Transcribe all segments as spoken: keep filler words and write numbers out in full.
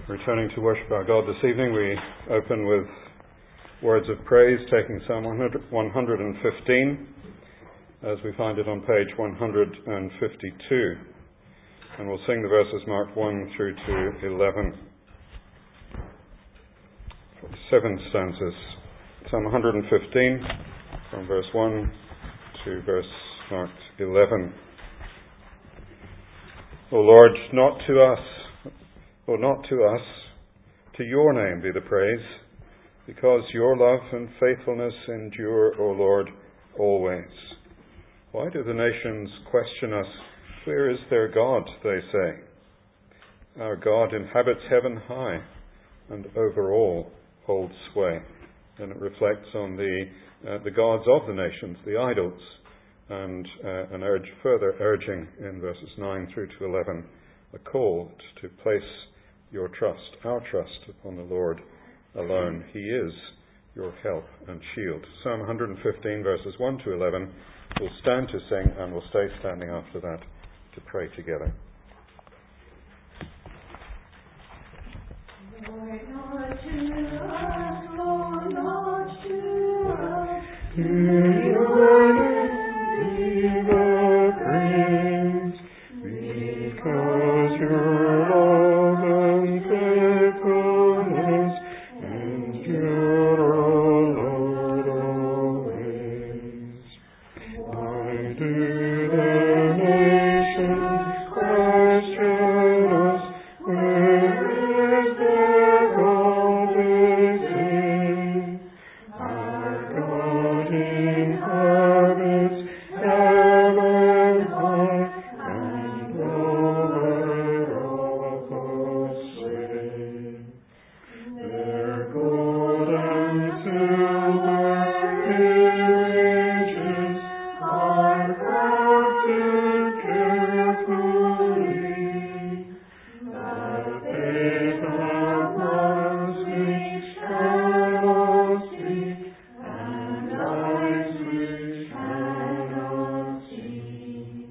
Returning to worship our God this evening, we open with words of praise, taking Psalm one hundred fifteen, as we find it on page one hundred fifty-two. And we'll sing the verses marked one through to eleven. Seven stanzas. Psalm one hundred fifteen, from verse one to verse marked eleven. O Lord, not to us, O not to us, to your name be the praise, because your love and faithfulness endure, O Lord, always. Why do the nations question us? Where is their God, they say. Our God inhabits heaven high, and over all holds sway. And it reflects on the uh, the gods of the nations, the idols, and uh, an urge, further urging in verses nine through to eleven, a call to place your trust, our trust, upon the Lord alone. He is your help and shield. Psalm one hundred fifteen, verses one to eleven. We'll stand to sing, and we'll stay standing after that to pray together. Lord, not to us, Lord, not to us, to your name be the praise, because your love and faithfulness endure, O Lord, always. Why do the nations question us? Where is their God, they say? Our God inhabits heaven high, and over all holds sway. Their gold and silver images are crafted carefully, that they have mouths which cannot speak, and eyes which cannot see.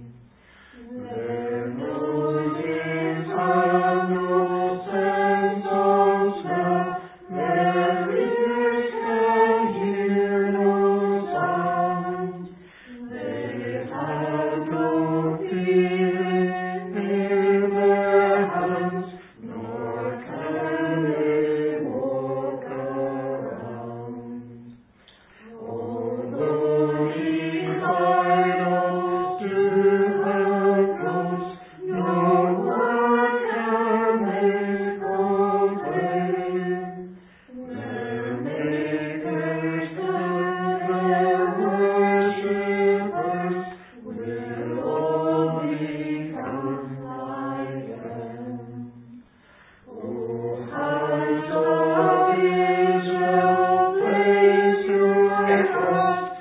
Their noses have no sense of smell, their ears can hear no sound. They have no feeling in their hands, nor can they walk around. Although these idols do have clothes, no word can they proclaim. Their makers and their worshippers will all become like them. O house of Israel, place your trust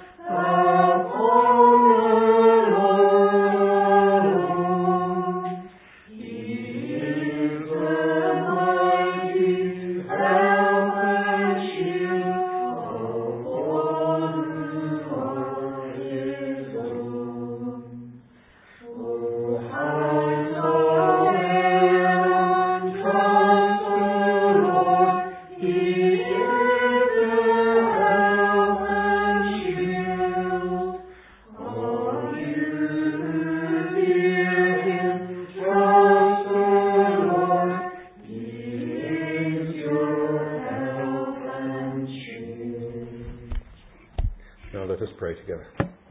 upon the Lord alone. He is the mighty help and shield of all who are his own. O house of Aaron, trust the Lord. He is their help and shield. All you who fear him, trust the Lord. He is your help and shield. Now let us pray together.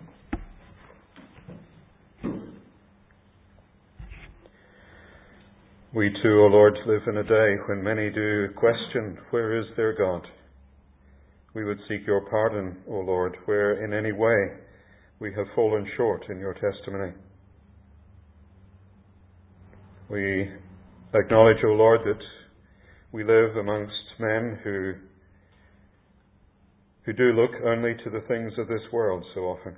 We too, O Lord, live in a day when many do question, where is their God? We would seek your pardon, O Lord, where in any way we have fallen short in your testimony. We acknowledge, O Lord, that we live amongst men who who do look only to the things of this world so often.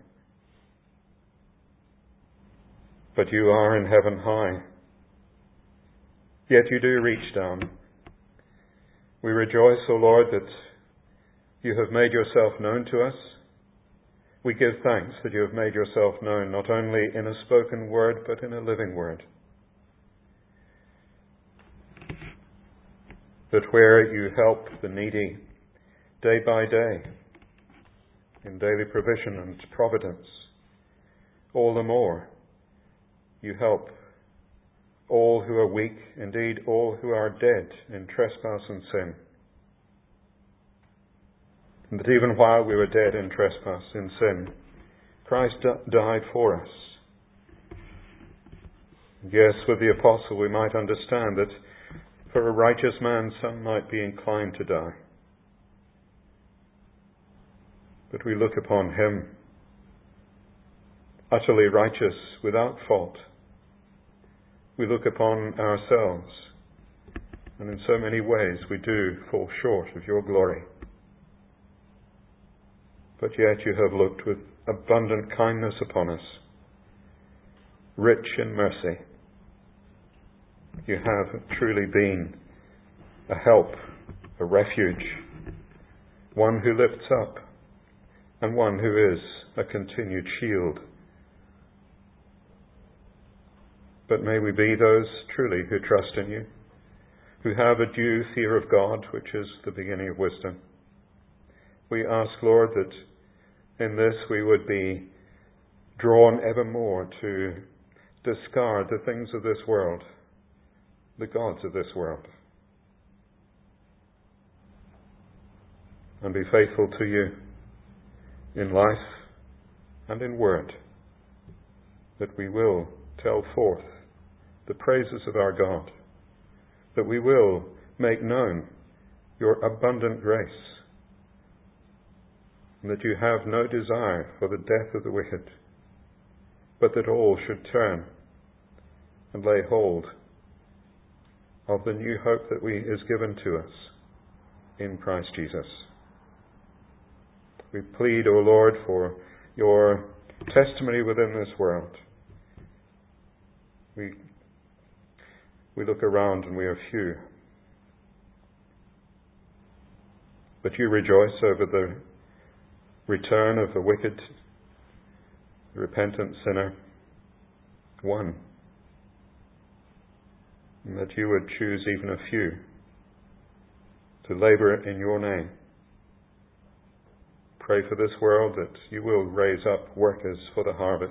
But you are in heaven high. Yet you do reach down. We rejoice, O Lord, that you have made yourself known to us. We give thanks that you have made yourself known not only in a spoken word, but in a living word. that where you help the needy day by day in daily provision and providence, all the more you help all who are weak, indeed all who are dead in trespass and sin. And that even while we were dead in trespass and sin, Christ d- died for us. Yes, with the apostle we might understand that for a righteous man some might be inclined to die. But we look upon him, utterly righteous, without fault. We look upon ourselves, and in so many ways we do fall short of your glory. But yet you have looked with abundant kindness upon us, rich in mercy. You have truly been a help, a refuge, one who lifts up, and one who is a continued shield. But may we be those truly who trust in you, who have a due fear of God, which is the beginning of wisdom. We ask, Lord, that in this we would be drawn ever more to discard the things of this world, the gods of this world, and be faithful to you in life and in word, that we will tell forth the praises of our God, that we will make known your abundant grace, and that you have no desire for the death of the wicked, but that all should turn and lay hold of the new hope that we is given to us in Christ Jesus. We plead, O Lord, for your testimony within this world. We, we look around and we are few. But you rejoice over the return of the wicked, repentant sinner, one, and that you would choose even a few to labour in your name. Pray for this world that you will raise up workers for the harvest,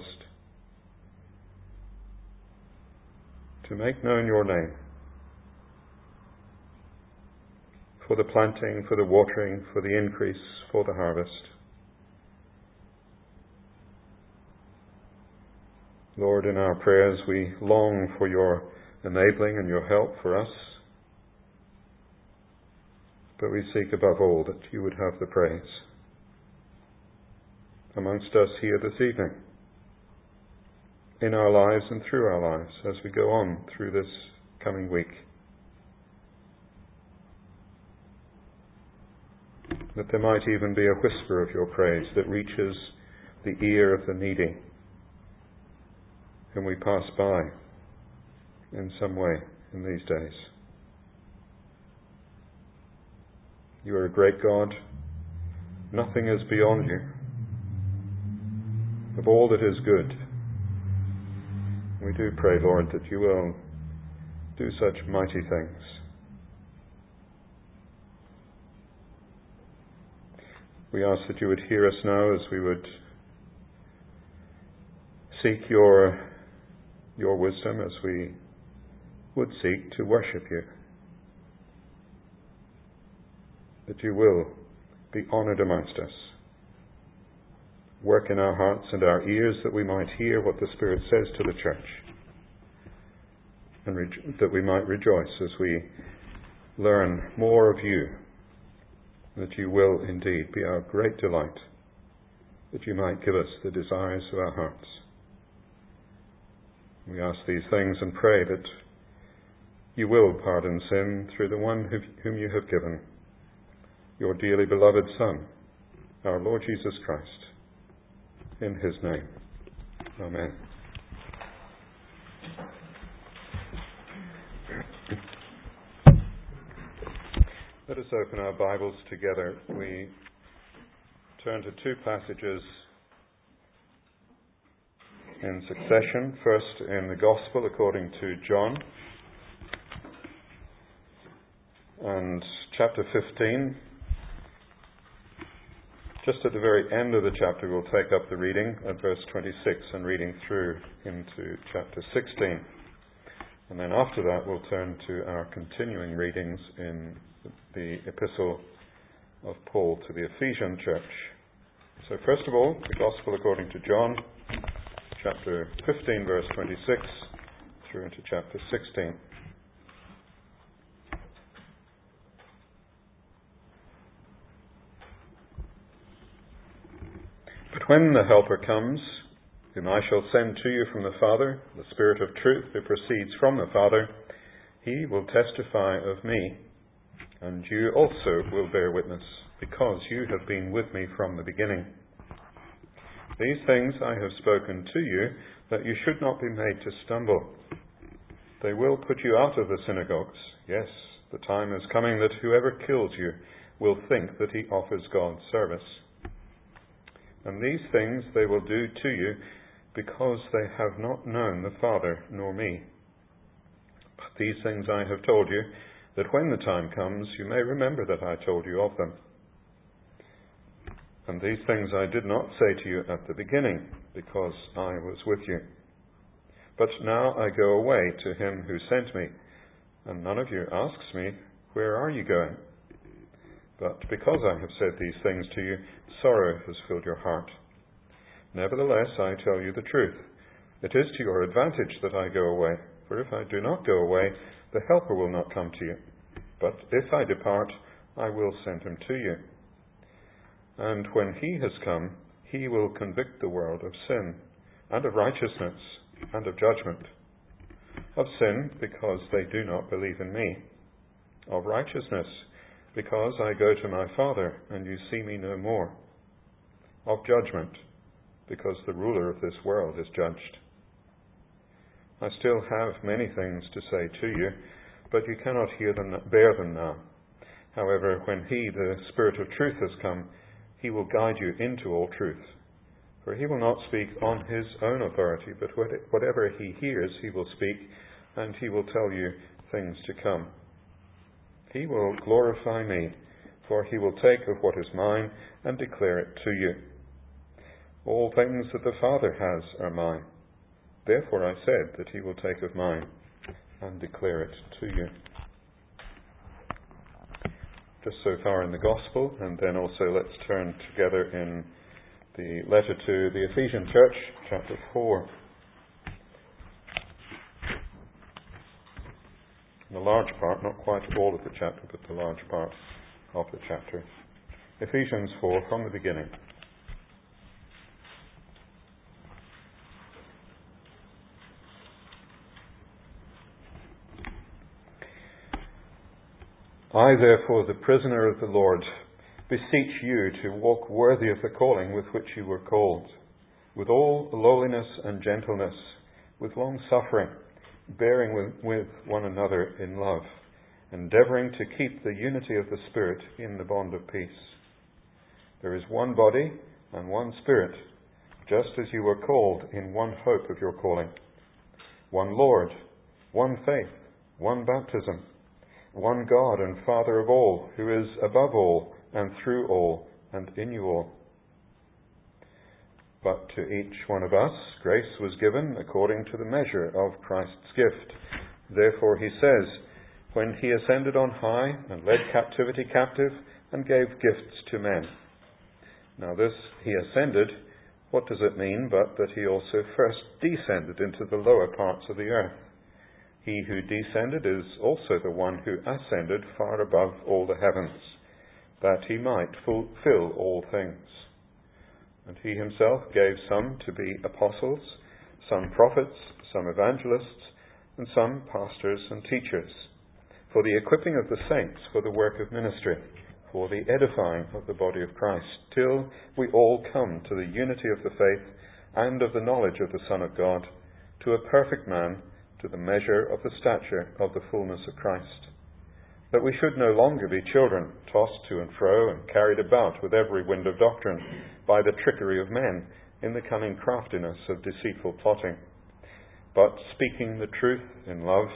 to make known your name, for the planting, for the watering, for the increase, for the harvest. Lord, in our prayers we long for your enabling and your help for us, but we seek above all that you would have the praise amongst us here this evening, in our lives and through our lives as we go on through this coming week. That there might even be a whisper of your praise that reaches the ear of the needy whom we pass by in some way in these days. You are a great God. Nothing is beyond you. Of all that is good, we do pray, Lord, that you will do such mighty things. We ask that you would hear us now as we would seek your, your wisdom, as we would seek to worship you. That you will be honoured amongst us. Work in our hearts and our ears that we might hear what the Spirit says to the church, and re- that we might rejoice as we learn more of you, that you will indeed be our great delight, that you might give us the desires of our hearts. We ask these things and pray that you will pardon sin through the one whom you have given, your dearly beloved Son, our Lord Jesus Christ. In his name. Amen. Let us open our Bibles together. We turn to two passages in succession. First in the Gospel according to John. and chapter fifteen. Just at the very end of the chapter, we'll take up the reading at verse twenty-six and reading through into chapter sixteen. And then after that, we'll turn to our continuing readings in the epistle of Paul to the Ephesian church. So first of all, the Gospel according to John, chapter fifteen, verse twenty-six, through into chapter sixteen. But when the Helper comes, whom I shall send to you from the Father, the Spirit of truth who proceeds from the Father, he will testify of me, and you also will bear witness, because you have been with me from the beginning. These things I have spoken to you, that you should not be made to stumble. They will put you out of the synagogues. Yes, the time is coming that whoever kills you will think that he offers God service. And these things they will do to you, because they have not known the Father nor me. But these things I have told you, that when the time comes you may remember that I told you of them. And these things I did not say to you at the beginning, because I was with you. But now I go away to him who sent me, and none of you asks me, where are you going? But because I have said these things to you, sorrow has filled your heart. Nevertheless, I tell you the truth. It is to your advantage that I go away, for if I do not go away, the Helper will not come to you. But if I depart, I will send him to you. And when he has come, he will convict the world of sin, and of righteousness, and of judgment. Of sin, because they do not believe in me. Of righteousness, because I go to my Father, and you see me no more. Of judgment, because the ruler of this world is judged. I still have many things to say to you, but you cannot hear them, bear them now. However, when he, the Spirit of truth, has come, he will guide you into all truth. For he will not speak on his own authority, but whatever he hears he will speak, and he will tell you things to come. He will glorify me, for he will take of what is mine and declare it to you. All things that the Father has are mine. Therefore I said that he will take of mine and declare it to you. Just so far in the Gospel, and then also let's turn together in the letter to the Ephesian church, chapter four. The large part, not quite all of the chapter, but the large part of the chapter. Ephesians four, from the beginning. I, therefore, the prisoner of the Lord, beseech you to walk worthy of the calling with which you were called, with all lowliness and gentleness, with long suffering, bearing with, with one another in love, endeavouring to keep the unity of the Spirit in the bond of peace. There is one body and one Spirit, just as you were called in one hope of your calling. One Lord, one faith, one baptism, one God and Father of all, who is above all and through all and in you all. But to each one of us grace was given according to the measure of Christ's gift. Therefore he says, when he ascended on high and led captivity captive and gave gifts to men. Now this he ascended, what does it mean but that he also first descended into the lower parts of the earth? He who descended is also the one who ascended far above all the heavens, that he might fulfill all things. And he himself gave some to be apostles, some prophets, some evangelists, and some pastors and teachers, for the equipping of the saints for the work of ministry, for the edifying of the body of Christ, till we all come to the unity of the faith and of the knowledge of the Son of God, to a perfect man, to the measure of the stature of the fullness of Christ, that we should no longer be children, tossed to and fro and carried about with every wind of doctrine by the trickery of men in the cunning craftiness of deceitful plotting, but speaking the truth in love,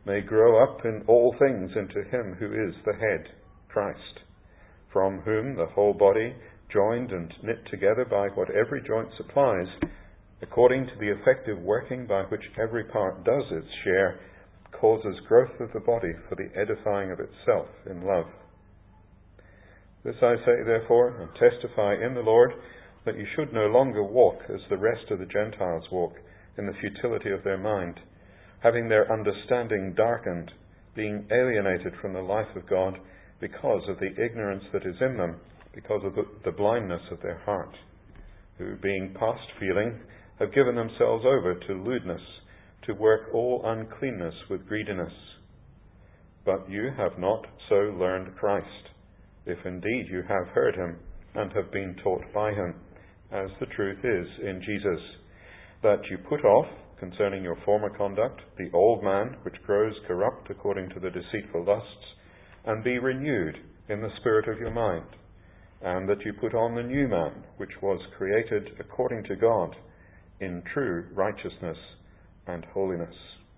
may grow up in all things into him who is the head, Christ, from whom the whole body, joined and knit together by what every joint supplies, according to the effective working by which every part does its share, causes growth of the body for the edifying of itself in love. This I say, therefore, and testify in the Lord, that you should no longer walk as the rest of the Gentiles walk, in the futility of their mind, having their understanding darkened, being alienated from the life of God because of the ignorance that is in them, because of the, the blindness of their heart, who, being past feeling, have given themselves over to lewdness, to work all uncleanness with greediness. But you have not so learned Christ, if indeed you have heard him and have been taught by him, as the truth is in Jesus, that you put off, concerning your former conduct, the old man which grows corrupt according to the deceitful lusts, and be renewed in the spirit of your mind, and that you put on the new man which was created according to God, in true righteousness and holiness.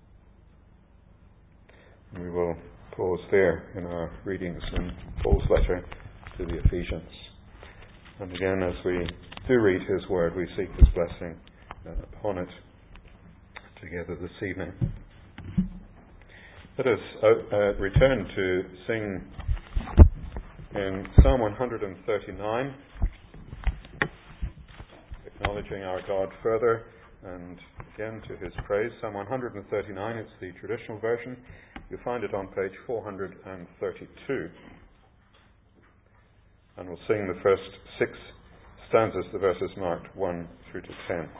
We will pause there in our readings in Paul's letter to the Ephesians. And again, as we do read his word, we seek his blessing uh, upon it together this evening. Let us uh, uh, return to sing in Psalm one thirty-nine, acknowledging our God further and again to his praise. Psalm one thirty-nine, it's the traditional version. You'll find it on page four hundred thirty-two. And we'll sing the first six stanzas, the verses marked one through to ten.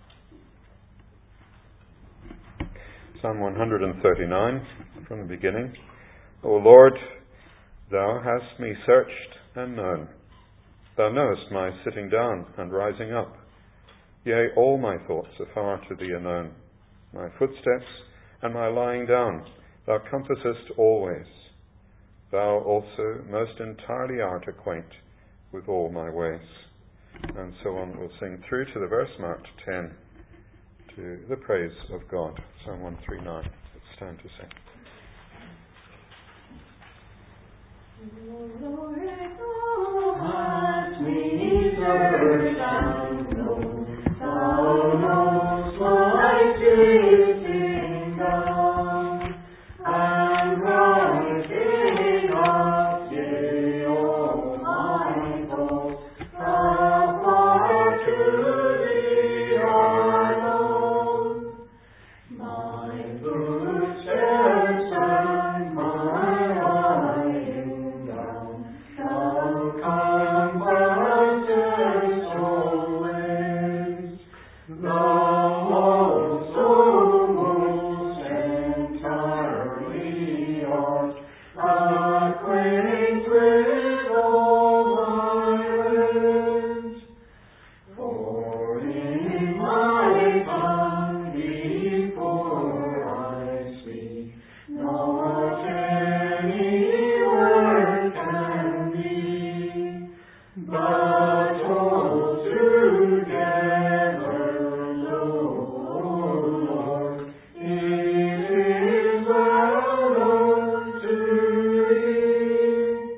Psalm one thirty-nine, from the beginning. O Lord, thou hast me searched and known. Thou knowest my sitting down and rising up. Yea, all my thoughts are far to thee unknown. My footsteps and my lying down thou compassest always. Thou also most entirely art acquaint with all my ways. And so on, we'll sing through to the verse marked ten, to the praise of God. Psalm one thirty-nine. Let's stand to sing. Lord, thou hast me searched and known. Thou knowest my sitting down and rising up. Yea, all my thoughts thou far to thee are known. My footsteps and my lying down thou compassest always. Thou also most entirely art acquaint with all my ways. For in my tongue before I speak, not any word can be, but altogether, O Lord, it is well known to thee.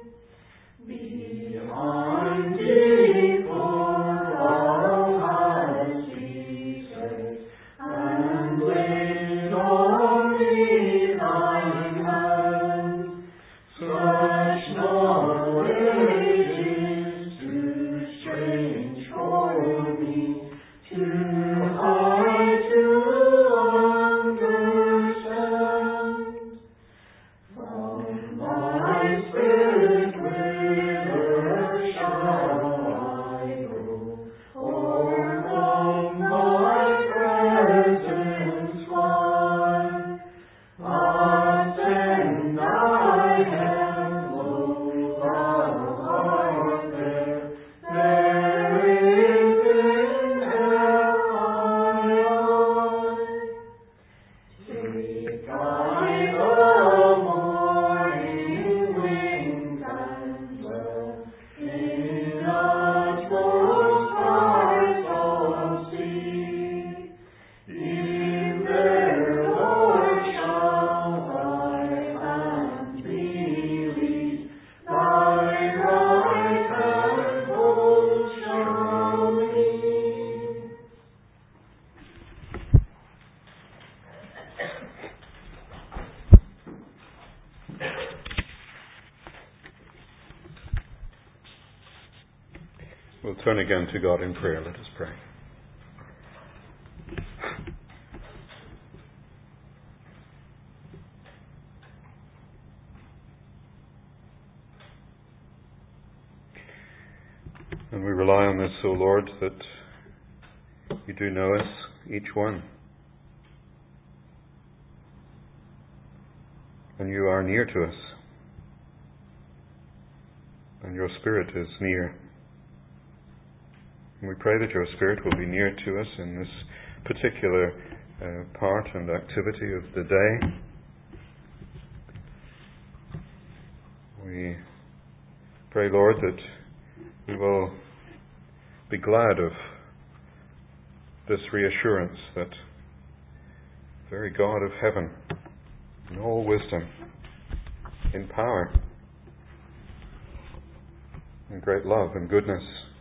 Behind thee, for thou hast me set, and laid on me thine hand. Such knowledge is too strange for me, too high to understand. From thy spirit whither shall I go, or from thy presence fly? Ascend thy heaven, lo, thou art there. There is in hell I lie. Take I the morning wings and We'll turn again to God in prayer. Let us pray. And we rely on this, O Lord, that you do know us, each one. And you are near to us. And your Spirit is near. And we pray that your Spirit will be near to us in this particular uh, part and activity of the day. We pray, Lord, that we will be glad of this reassurance that the very God of heaven, in all wisdom, in power, in great love and goodness,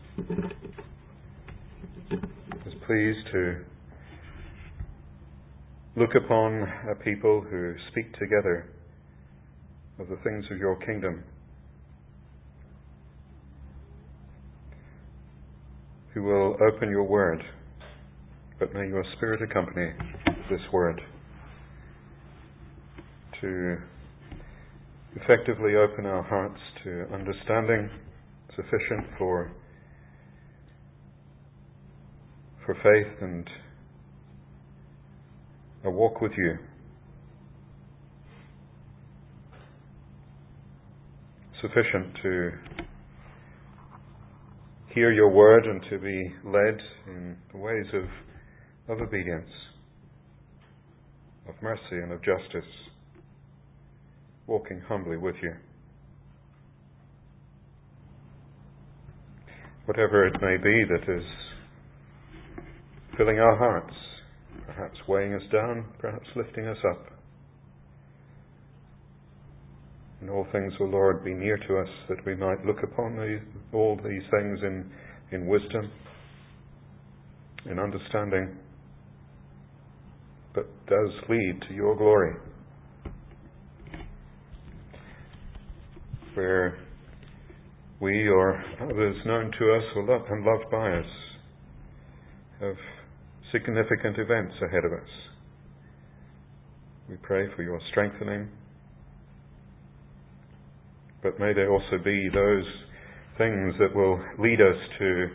is pleased to look upon a people who speak together of the things of your kingdom, who will open your word, but may your Spirit accompany this word to effectively open our hearts to understanding sufficient for for faith and a walk with you. Sufficient to hear your word and to be led in the ways of, of obedience, of mercy and of justice, walking humbly with you. Whatever it may be that is filling our hearts, perhaps weighing us down, perhaps lifting us up. In all things, O Lord, be near to us, that we might look upon these, all these things in, in wisdom, in understanding, but does lead to your glory. Where we or others known to us or loved and loved by us have significant events ahead of us, we pray for your strengthening. But may there also be those things that will lead us to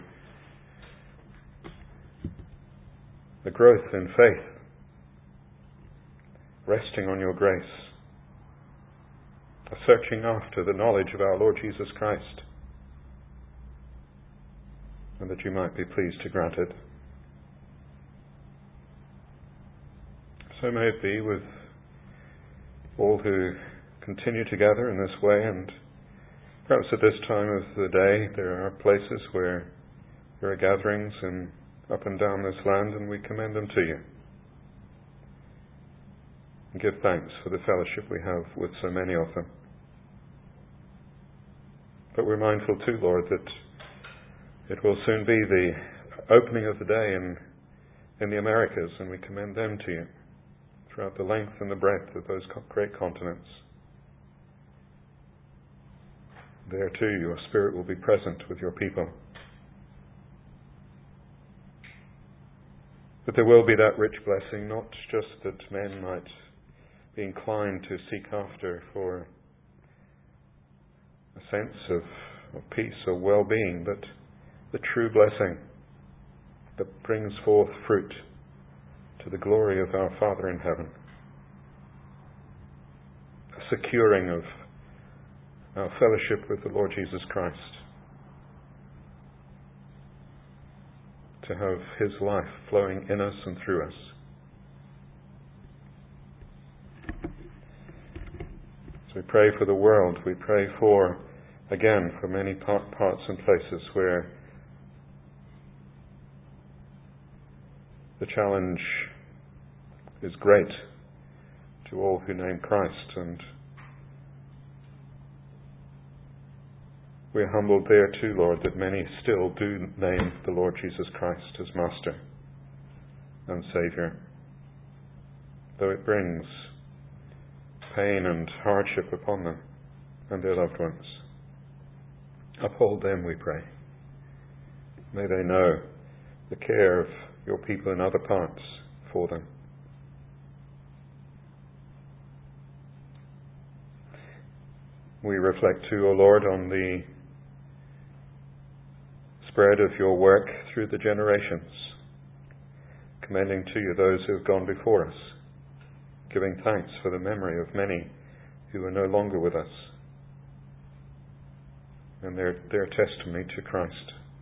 the growth in faith, resting on your grace, a searching after the knowledge of our Lord Jesus Christ, and that you might be pleased to grant it. So may it be with all who continue to gather in this way, and perhaps at this time of the day there are places where there are gatherings in, up and down this land, and we commend them to you. And give thanks for the fellowship we have with so many of them. But we're mindful too, Lord, that it will soon be the opening of the day in, in the Americas, and we commend them to you throughout the length and the breadth of those great continents. There too your Spirit will be present with your people. That there will be that rich blessing, not just that men might be inclined to seek after for a sense of, of peace or well-being, but the true blessing that brings forth fruit to the glory of our Father in heaven. A securing of our fellowship with the Lord Jesus Christ, to have His life flowing in us and through us. So we pray for the world. We pray for, again, for many parts and places where the challenge is great to all who name Christ, and we're humbled there too, Lord, that many still do name the Lord Jesus Christ as Master and Saviour, though it brings pain and hardship upon them and their loved ones. Uphold them, we pray. May they know the care of your people in other parts for them. We reflect too, O Lord, on the spread of your work through the generations, commending to you those who have gone before us, giving thanks for the memory of many who are no longer with us, and their, their testimony to Christ.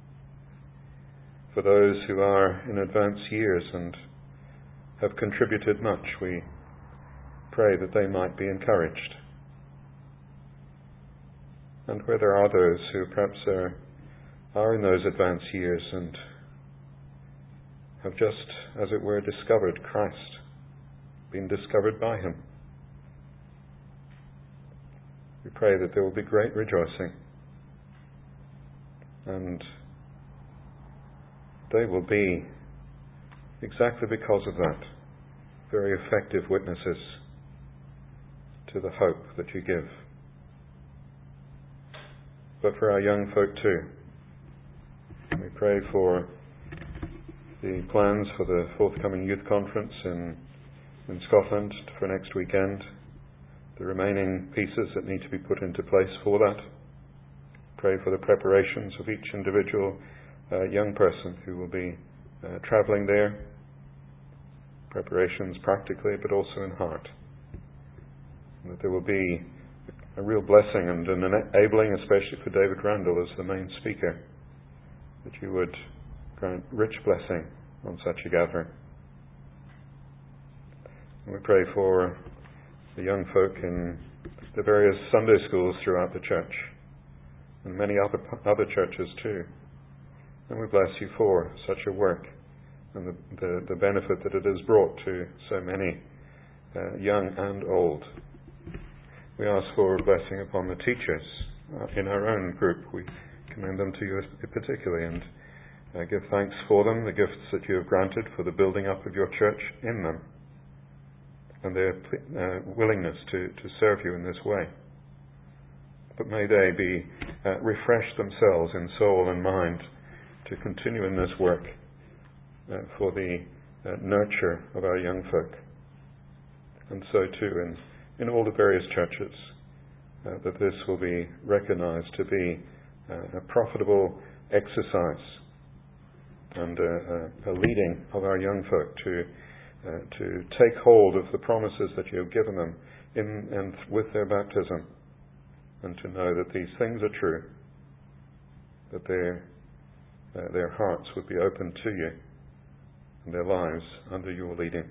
For those who are in advanced years and have contributed much, we pray that they might be encouraged. And where there are those who perhaps are, are in those advanced years and have just, as it were, discovered Christ, been discovered by Him, we pray that there will be great rejoicing, and they will be, exactly because of that, very effective witnesses to the hope that you give. But for our young folk too, we pray for the plans for the forthcoming youth conference in, in Scotland for next weekend, the remaining pieces that need to be put into place for that. Pray for the preparations of each individual uh, young person who will be uh, travelling there, preparations practically but also in heart, and that there will be a real blessing and an enabling, especially for David Randall as the main speaker, that you would grant rich blessing on such a gathering. And we pray for the young folk in the various Sunday schools throughout the church, and many other other churches too. And we bless you for such a work and the, the, the benefit that it has brought to so many, uh, young and old. We ask for a blessing upon the teachers uh, in our own group. We commend them to you particularly and uh, give thanks for them, the gifts that you have granted for the building up of your church in them, and their uh, willingness to, to serve you in this way. But may they be uh, refreshed themselves in soul and mind to continue in this work uh, for the uh, nurture of our young folk. And so too in in all the various churches, uh, that this will be recognized to be uh, a profitable exercise and a, a, a leading of our young folk to uh, to take hold of the promises that you have given them in and with their baptism, and to know that these things are true, that their uh, their hearts would be open to you and their lives under your leading.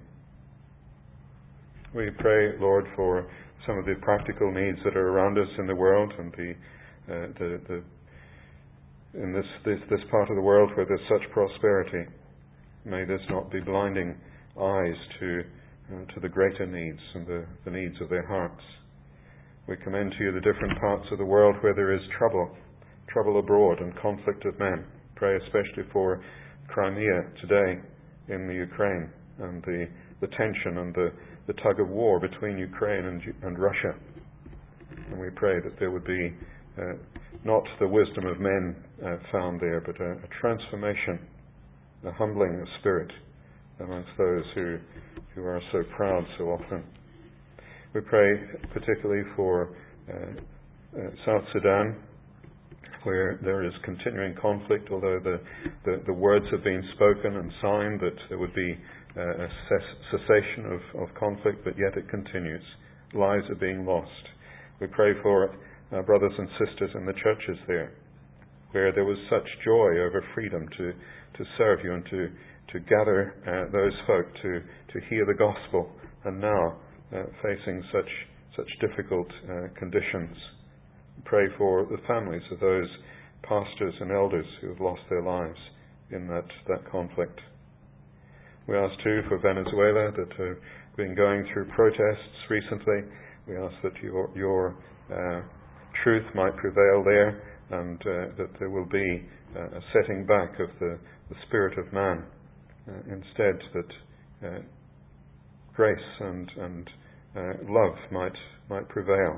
We pray, Lord, for some of the practical needs that are around us in the world and the, uh, the, the in this, this this part of the world where there's such prosperity. May this not be blinding eyes to uh, to the greater needs and the, the needs of their hearts. We commend to you the different parts of the world where there is trouble, trouble abroad and conflict of men. Pray especially for Crimea today in the Ukraine and the, the tension and the the tug of war between Ukraine and, and Russia. And we pray that there would be uh, not the wisdom of men uh, found there, but a, a transformation, a humbling of spirit amongst those who, who are so proud so often. We pray particularly for uh, uh, South Sudan, where there is continuing conflict, although the, the, the words have been spoken and signed that there would be Uh, a cessation of, of conflict, but yet it continues. Lives are being lost. We pray for our brothers and sisters in the churches there, where there was such joy over freedom to, to serve you and to, to gather uh, those folk to, to hear the gospel, and now uh, facing such such difficult uh, conditions. Pray for the families of those pastors and elders who have lost their lives in that, that conflict. We ask too for Venezuela, that have been going through protests recently. We ask that your, your uh, truth might prevail there, and uh, that there will be uh, a setting back of the, the spirit of man. Uh, instead, that uh, grace and, and uh, love might might prevail,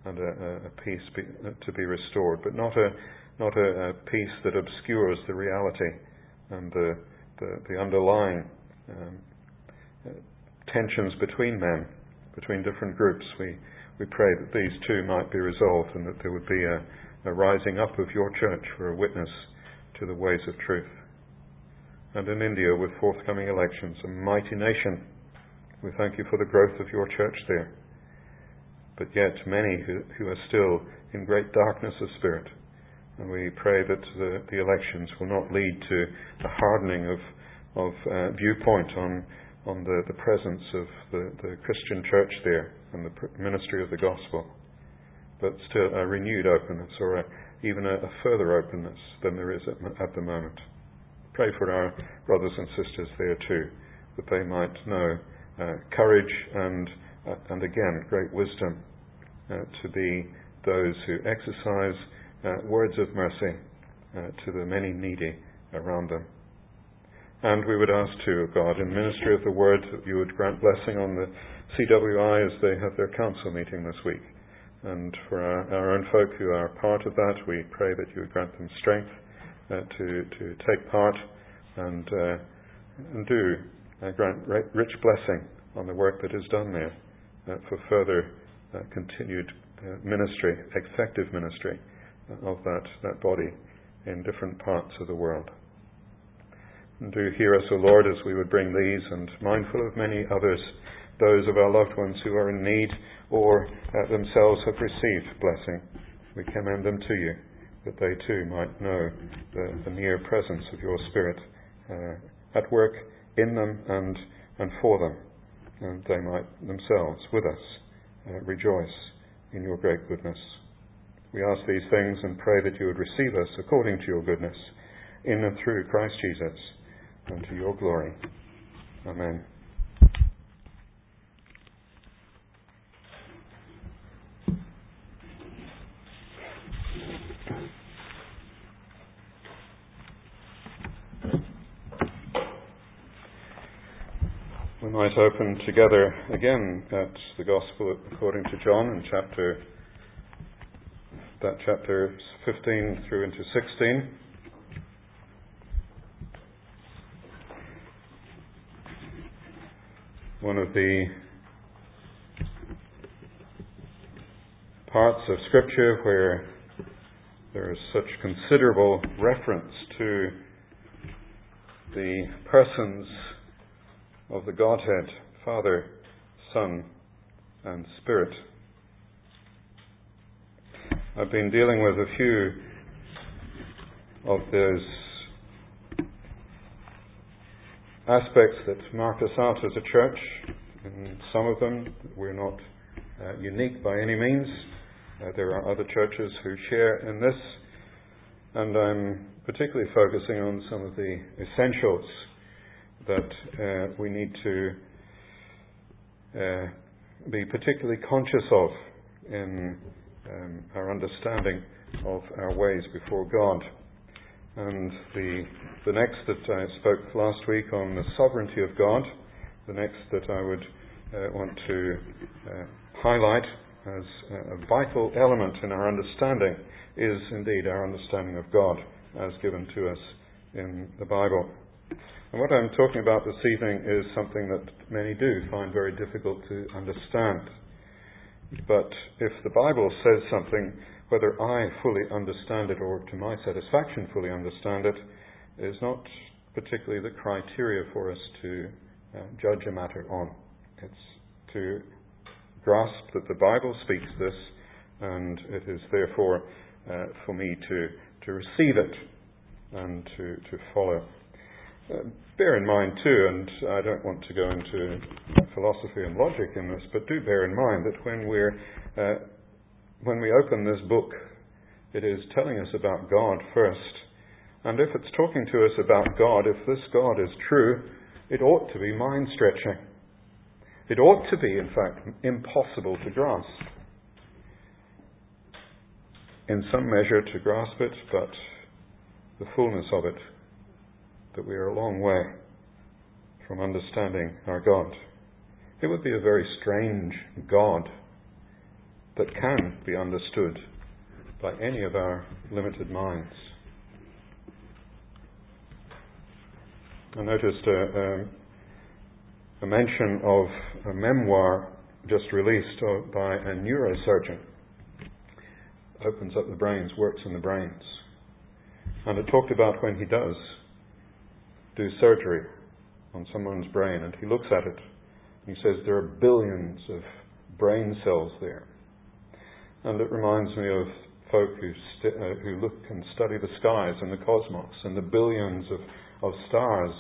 and a, a peace be, to be restored, but not a not a, a peace that obscures the reality and the the, the underlying um, uh, tensions between men, between different groups. We we pray that these too might be resolved, and that there would be a, a rising up of your church for a witness to the ways of truth. And in India, with forthcoming elections, a mighty nation, we thank you for the growth of your church there. But yet many who, who are still in great darkness of spirit. And we pray that the, the elections will not lead to a hardening of, of uh, viewpoint on, on the, the presence of the, the Christian church there and the ministry of the gospel, but still a renewed openness, or a, even a, a further openness than there is at, at the moment. Pray for our brothers and sisters there too, that they might know uh, courage and, uh, and again, great wisdom uh, to be those who exercise uh, words of mercy uh, to the many needy around them. And we would ask too, God, in ministry of the word, that you would grant blessing on the C W I as they have their council meeting this week. And for our, our own folk who are part of that, we pray that you would grant them strength uh, to, to take part and, uh, and do uh, grant rich blessing on the work that is done there uh, for further uh, continued uh, ministry, effective ministry uh, of that, that body in different parts of the world. And do hear us, O Lord, as we would bring these, and mindful of many others, those of our loved ones who are in need or uh, themselves have received blessing. We commend them to you, that they too might know the, the near presence of your Spirit uh, at work in them and, and for them, and they might themselves, with us, uh, rejoice in your great goodness. We ask these things and pray that you would receive us according to your goodness, in and through Christ Jesus, and to your glory. Amen. We might open together again at the Gospel according to John in chapter, that chapter fifteen through into sixteen. One of the parts of Scripture where there is such considerable reference to the persons of the Godhead, Father, Son, and Spirit. I've been dealing with a few of those aspects that mark us out as a church. In some of them, we're not uh, unique by any means. Uh, there are other churches who share in this, and I'm particularly focusing on some of the essentials that uh, we need to uh, be particularly conscious of in um, our understanding of our ways before God. And the the next that I spoke last week on the sovereignty of God, the next that I would uh, want to uh, highlight as a vital element in our understanding is indeed our understanding of God as given to us in the Bible. And what I'm talking about this evening is something that many do find very difficult to understand. But if the Bible says something, whether I fully understand it or to my satisfaction fully understand it, is not particularly the criteria for us to uh, judge a matter on. It's to grasp that the Bible speaks this, and it is therefore uh, for me to, to receive it and to, to follow. Uh, bear in mind too, and I don't want to go into philosophy and logic in this, but do bear in mind that when we're uh, when we open this book, it is telling us about God first. And if it's talking to us about God, if this God is true, it ought to be mind-stretching. It ought to be, in fact, impossible to grasp. In some measure to grasp it, but the fullness of it, that we are a long way from understanding our God. It would be a very strange God that can be understood by any of our limited minds. I noticed a, a, a mention of a memoir just released by a neurosurgeon. Opens up the brains, works in the brains. And it talked about when he does do surgery on someone's brain, and he looks at it, and he says there are billions of brain cells there. And it reminds me of folk who, st- uh, who look and study the skies and the cosmos and the billions of, of stars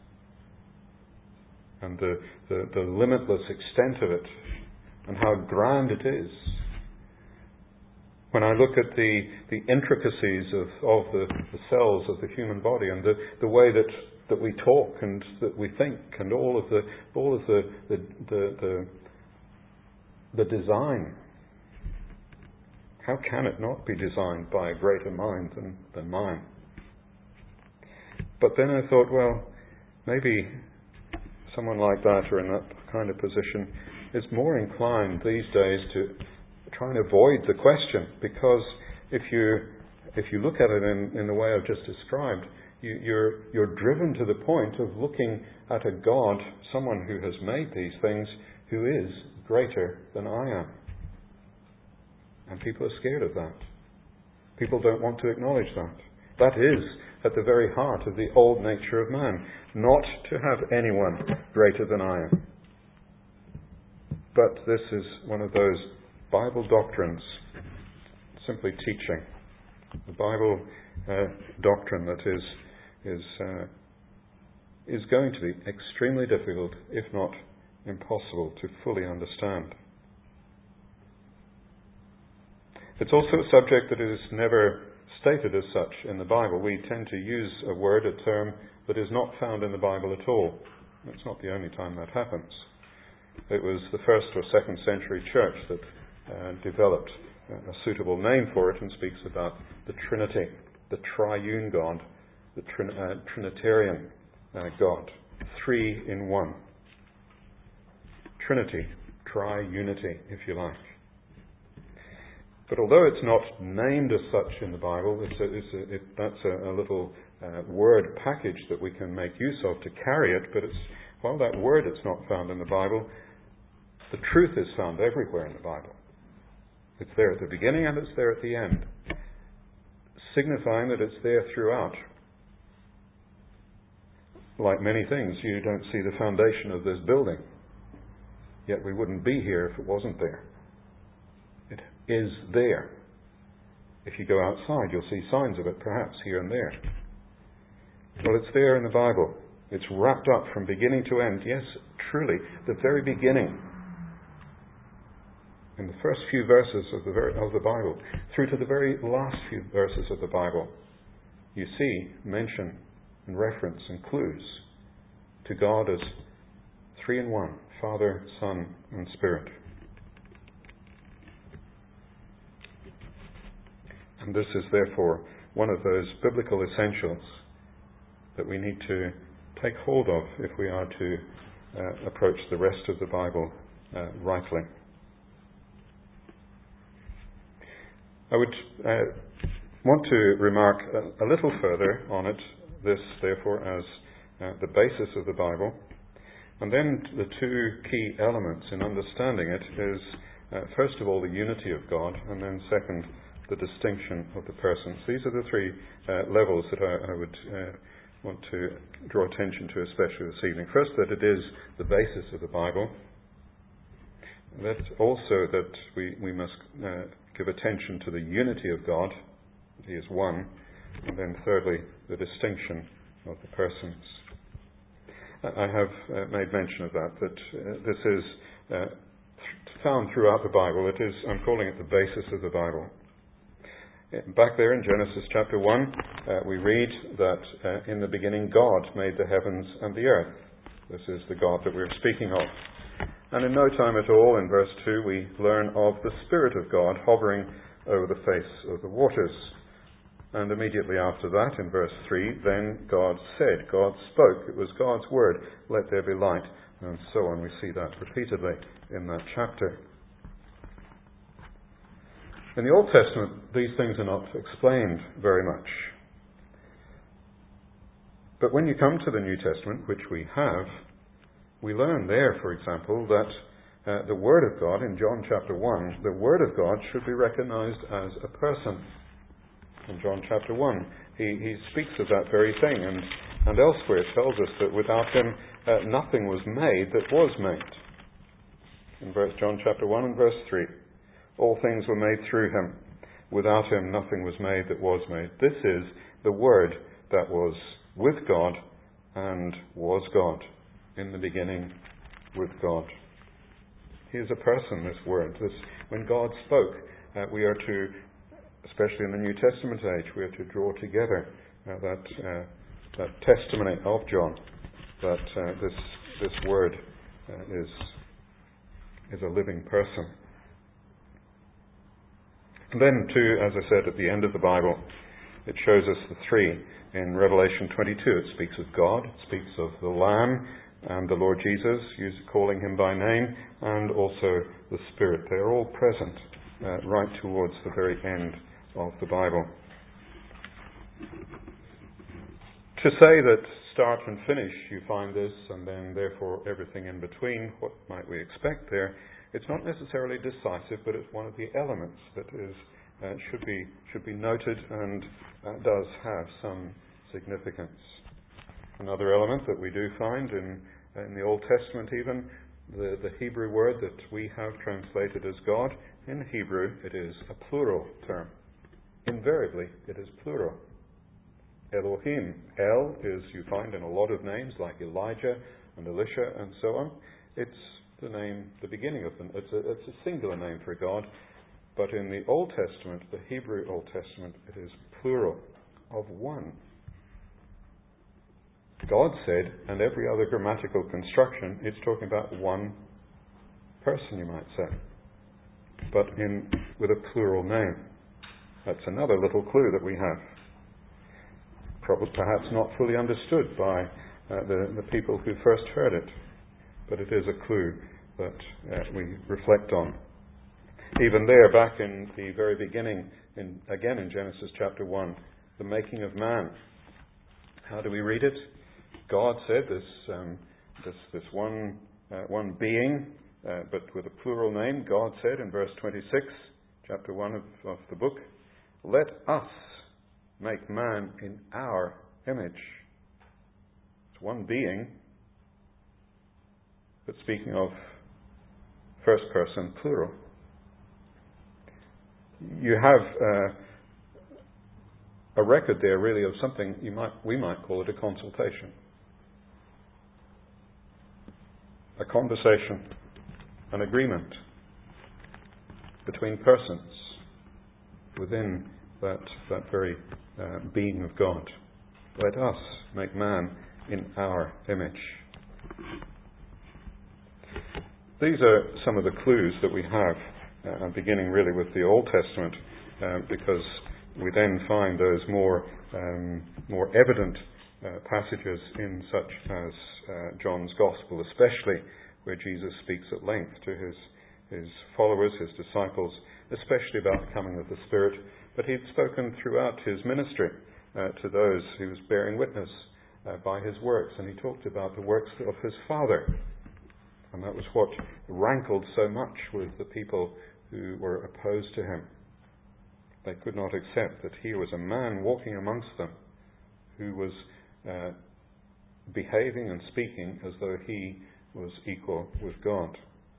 and the, the, the limitless extent of it and how grand it is. When I look at the, the intricacies of, of the, the cells of the human body and the, the way that, that we talk and that we think and all of the all of the the, the, the, the design, how can it not be designed by a greater mind than, than mine? But then I thought, well, maybe someone like that or in that kind of position is more inclined these days to try and avoid the question, because if you if you look at it in, in the way I've just described, you, you're you're driven to the point of looking at a God, someone who has made these things, who is greater than I am. And people are scared of that. People don't want to acknowledge that. That is at the very heart of the old nature of man, not to have anyone greater than I am. But this is one of those Bible doctrines, simply teaching. The Bible uh, doctrine that is is uh, is going to be extremely difficult, if not impossible, to fully understand. It's also a subject that is never stated as such in the Bible. We tend to use a word, a term, that is not found in the Bible at all. It's not the only time that happens. It was the first or second century church that uh, developed a suitable name for it and speaks about the Trinity, the triune God, the trin- uh, Trinitarian uh, God, three in one. Trinity, tri-unity, if you like. But although it's not named as such in the Bible, it's a, it's a, it, that's a, a little uh, word package that we can make use of to carry it, but it's, while that word is not found in the Bible, the truth is found everywhere in the Bible. It's there at the beginning and it's there at the end, signifying that it's there throughout. Like many things, you don't see the foundation of this building, yet we wouldn't be here if it wasn't there. It is there. If you go outside, you'll see signs of it, perhaps here and there. Well, it's there in the Bible. It's wrapped up from beginning to end. Yes, truly, the very beginning. In the first few verses of the, very, of the Bible, through to the very last few verses of the Bible, you see mention and reference and clues to God as three in one, Father, Son, and Spirit. And this is therefore one of those biblical essentials that we need to take hold of if we are to uh, approach the rest of the Bible uh, rightly. I would uh, want to remark a, a little further on it, this therefore as uh, the basis of the Bible. And then the two key elements in understanding it is, uh, first of all, the unity of God, and then second, the distinction of the persons. These are the three uh, levels that I, I would uh, want to draw attention to, especially this evening. First, that it is the basis of the Bible. That also that we, we must uh, give attention to the unity of God. He is one. And then thirdly, the distinction of the persons. I have uh, made mention of that, that uh, this is uh, found throughout the Bible. It is, I'm calling it the basis of the Bible. Back there in Genesis chapter one, uh, we read that uh, in the beginning God made the heavens and the earth. This is the God that we're speaking of. And in no time at all, in verse two, we learn of the Spirit of God hovering over the face of the waters. And immediately after that, in verse three, then God said, God spoke, it was God's word, let there be light, and so on. We see that repeatedly in that chapter. In the Old Testament, these things are not explained very much. But when you come to the New Testament, which we have, we learn there, for example, that uh, the Word of God, in John chapter one, the Word of God should be recognized as a person. In John chapter one, he, he speaks of that very thing, and, and elsewhere it tells us that without him uh, nothing was made that was made. In verse, John chapter one and verse three, all things were made through him. Without him nothing was made that was made. This is the Word that was with God and was God. In the beginning with God. He is a person, this Word. This, when God spoke, uh, we are to, especially in the New Testament age, we are to draw together uh, that uh, that testimony of John, that uh, this this Word uh, is is a living person. And then, too, as I said, at the end of the Bible, it shows us the three. In Revelation twenty-two, it speaks of God, it speaks of the Lamb, and the Lord Jesus, calling him by name, and also the Spirit. They are all present uh, right towards the very end of the Bible. To say that start and finish you find this, and then therefore everything in between, what might we expect there? It's not necessarily decisive, but it's one of the elements that is uh, should be should be noted and uh, does have some significance. Another element that we do find in in the Old Testament even, the, the Hebrew word that we have translated as God, in Hebrew it is a plural term. Invariably it is plural. Elohim. El is, you find in a lot of names like Elijah and Elisha and so on. It's the name, the beginning of them. It's a, it's a singular name for God. But in the Old Testament, the Hebrew Old Testament, it is plural of one. God said, and every other grammatical construction, it's talking about one person, you might say, but in with a plural name. That's another little clue that we have. Probably, perhaps not fully understood by uh, the, the people who first heard it, but it is a clue that uh, we reflect on. Even there, back in the very beginning, in, again in Genesis chapter one, the making of man. How do we read it? God said, this um, this, this one uh, one being, uh, but with a plural name, God said in verse twenty-six, chapter one of, of the book, let us make man in our image. It's one being, but speaking of first person plural. You have uh, a record there really of something you might we might call it a consultation. A conversation, an agreement between persons within that that very uh, being of God. Let us make man in our image. These are some of the clues that we have, uh, beginning really with the Old Testament, uh, because we then find those more um, more evident uh, passages in such as uh, John's Gospel, especially where Jesus speaks at length to his his followers, his disciples, especially about the coming of the Spirit. But he'd spoken throughout his ministry uh, to those he was bearing witness uh, by his works, and he talked about the works of his Father. And that was what rankled so much with the people who were opposed to him. They could not accept that he was a man walking amongst them who was uh, behaving and speaking as though he was equal with God.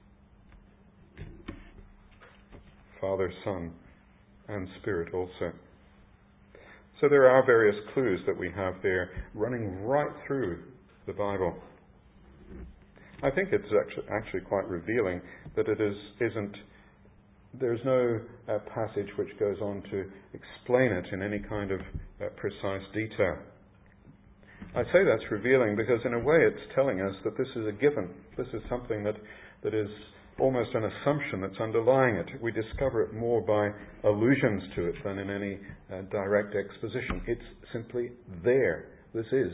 Father, Son, and Spirit also. So there are various clues that we have there running right through the Bible. I think it's actually, actually quite revealing that it is, isn't, there's no uh, passage which goes on to explain it in any kind of uh, precise detail. I say that's revealing because in a way it's telling us that this is a given. This is something that, that is almost an assumption that's underlying it. We discover it more by allusions to it than in any uh, direct exposition. It's simply there. This is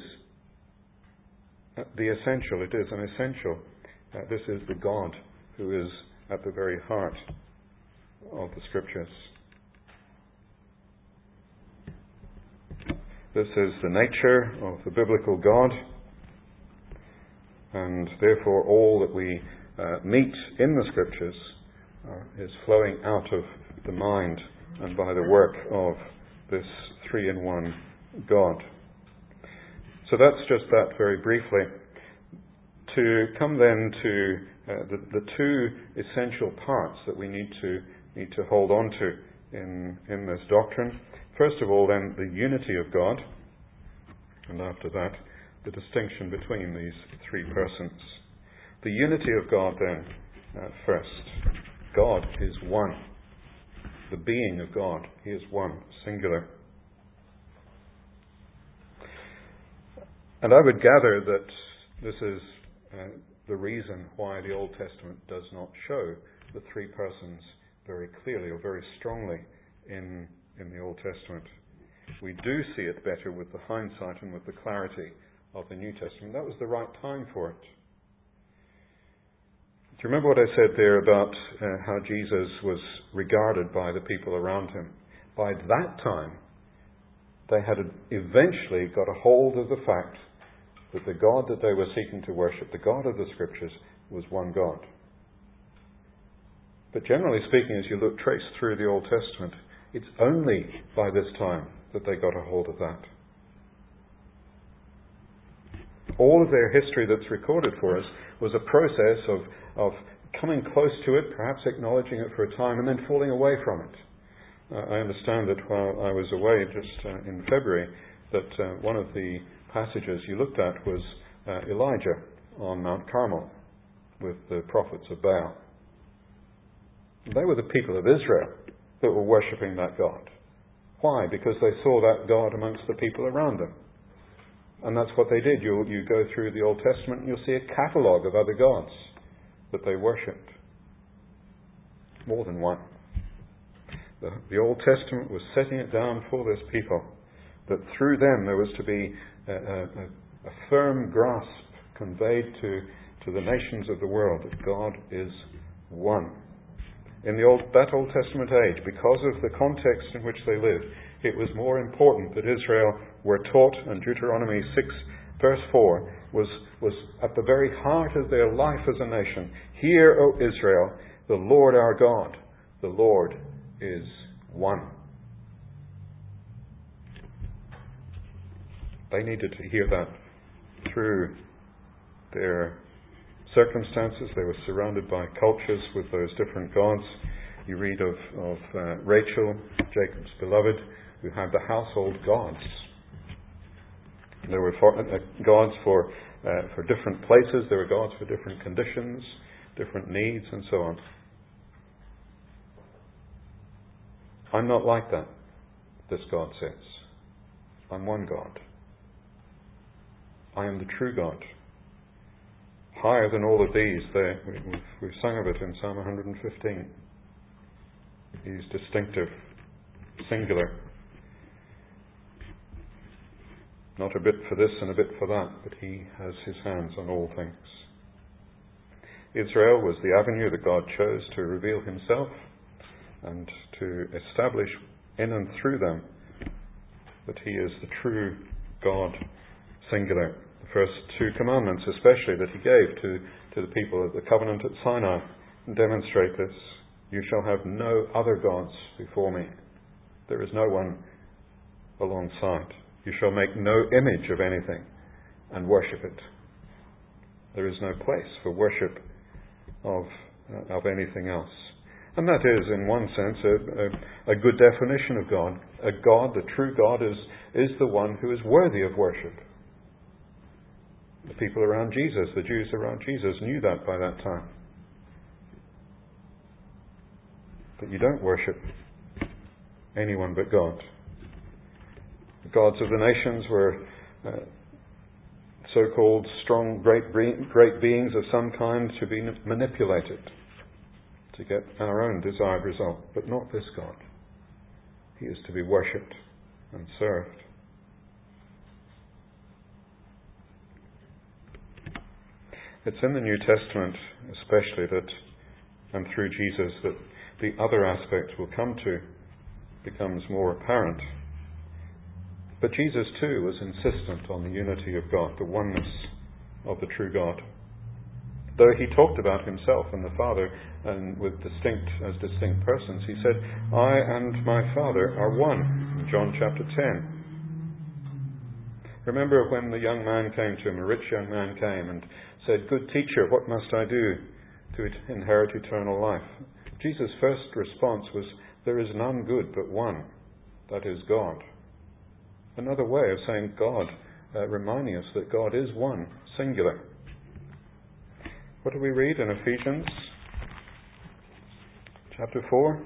the essential. It is an essential. Uh, this is the God who is at the very heart of the Scriptures. This is the nature of the biblical God, and therefore all that we uh, meet in the Scriptures uh, is flowing out of the mind and by the work of this three-in-one God. So that's just that very briefly. To come then to uh, the, the two essential parts that we need to need to hold on to in in this doctrine. First of all, then, the unity of God, and after that, the distinction between these three persons. The unity of God, then, uh, first. God is one. The being of God, He is one, singular. And I would gather that this is uh, the reason why the Old Testament does not show the three persons very clearly or very strongly in in the Old Testament. We do see it better with the hindsight and with the clarity of the New Testament. That was the right time for it. Do you remember what I said there about uh, how Jesus was regarded by the people around him? By that time, they had eventually got a hold of the fact that the God that they were seeking to worship, the God of the Scriptures, was one God. But generally speaking, as you look trace through the Old Testament, it's only by this time that they got a hold of that. All of their history that's recorded for us was a process of, of coming close to it, perhaps acknowledging it for a time, and then falling away from it. Uh, I understand that while I was away just uh, in February, that uh, one of the passages you looked at was uh, Elijah on Mount Carmel with the prophets of Baal. They were the people of Israel that were worshipping that God. Why? Because they saw that God amongst the people around them. And that's what they did. You you go through the Old Testament and you'll see a catalogue of other gods that they worshipped. More than one. The, the Old Testament was setting it down for this people, that through them there was to be a, a, a firm grasp conveyed to, to the nations of the world that God is one. In the old, that Old Testament age, because of the context in which they lived, it was more important that Israel were taught, and Deuteronomy six verse four was, was at the very heart of their life as a nation. Hear, O Israel, the Lord our God, the Lord is one. They needed to hear that through their circumstances. They were surrounded by cultures with those different gods. You read of, of uh, Rachel, Jacob's beloved, who had the household gods. There were for, uh, gods for uh, for different places. There were gods for different conditions, different needs, and so on. I'm not like that, this God says. I'm one God. I am the true God. Higher than all of these. They, we've, we've sung of it in Psalm one hundred fifteen. He's distinctive, singular. Not a bit for this and a bit for that, but He has His hands on all things. Israel was the avenue that God chose to reveal Himself and to establish in and through them that He is the true God, singular. The first two commandments especially that He gave to, to the people of the covenant at Sinai demonstrate this. You shall have no other gods before me. There is no one alongside. You shall make no image of anything and worship it. There is no place for worship of, uh, of anything else. And that is, in one sense, a, a, a good definition of God. A God, the true God, is, is the one who is worthy of worship. The people around Jesus, the Jews around Jesus, knew that by that time. But you don't worship anyone but God. The gods of the nations were uh, so-called strong, great, great beings of some kind to be manipulated to get our own desired result, but not this God. He is to be worshipped and served. It's in the New Testament especially that, and through Jesus, that the other aspect will come to, becomes more apparent. But Jesus too was insistent on the unity of God, the oneness of the true God. Though he talked about himself and the Father and with distinct as distinct persons, he said, I and my Father are one, in John chapter ten. Remember when the young man came to him, a rich young man came and said, Good teacher, what must I do to inherit eternal life? Jesus' first response was, There is none good but one, that is God. Another way of saying God, uh, reminding us that God is one, singular. What do we read in Ephesians chapter four?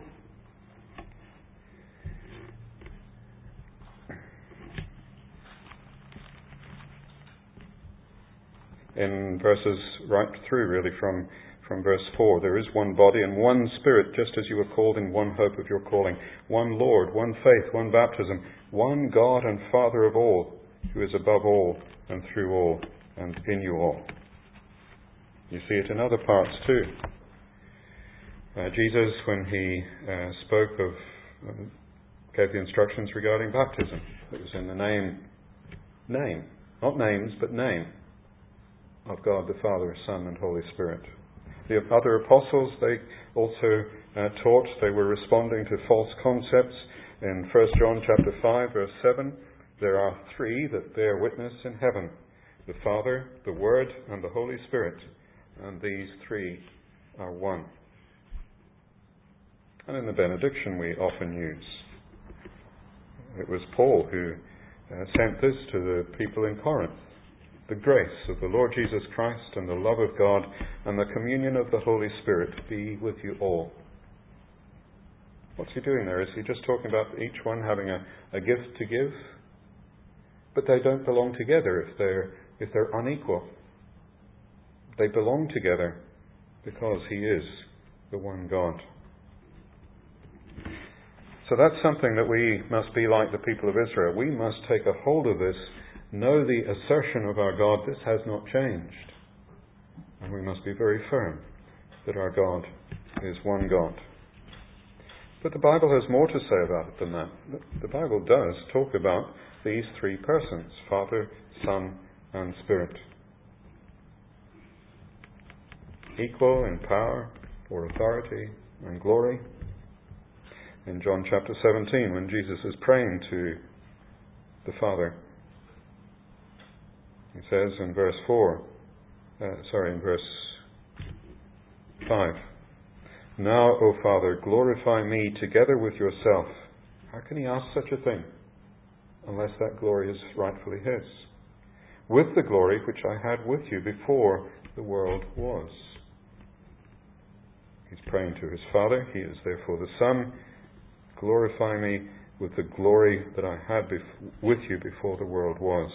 In verses right through, really, from, from verse four, there is one body and one Spirit, just as you were called in one hope of your calling, one Lord, one faith, one baptism, one God and Father of all, who is above all and through all and in you all. You see it in other parts too. Uh, Jesus, when he uh, spoke of, uh, gave the instructions regarding baptism, it was in the name, name, not names, but name, of God the Father, Son, and Holy Spirit. The other apostles, they also uh, taught, they were responding to false concepts. In First John chapter five, verse seven, there are three that bear witness in heaven, the Father, the Word, and the Holy Spirit, and these three are one. And in the benediction we often use. It was Paul who uh, sent this to the people in Corinth. The grace of the Lord Jesus Christ and the love of God and the communion of the Holy Spirit be with you all. What's he doing there? Is he just talking about each one having a, a gift to give? But they don't belong together if they're, if they're unequal. They belong together because he is the one God. So that's something that we must be like the people of Israel. We must take a hold of this. Know the assertion of our God, this has not changed. And we must be very firm that our God is one God. But the Bible has more to say about it than that. The Bible does talk about these three persons, Father, Son, and Spirit. Equal in power or authority and glory. In John chapter seventeen, when Jesus is praying to the Father, he says in verse four, uh, sorry, in verse five, Now, O Father, glorify me together with yourself. How can he ask such a thing unless that glory is rightfully his? With the glory which I had with you before the world was. He's praying to his Father. He is therefore the Son. Glorify me with the glory that I had bef- with you before the world was.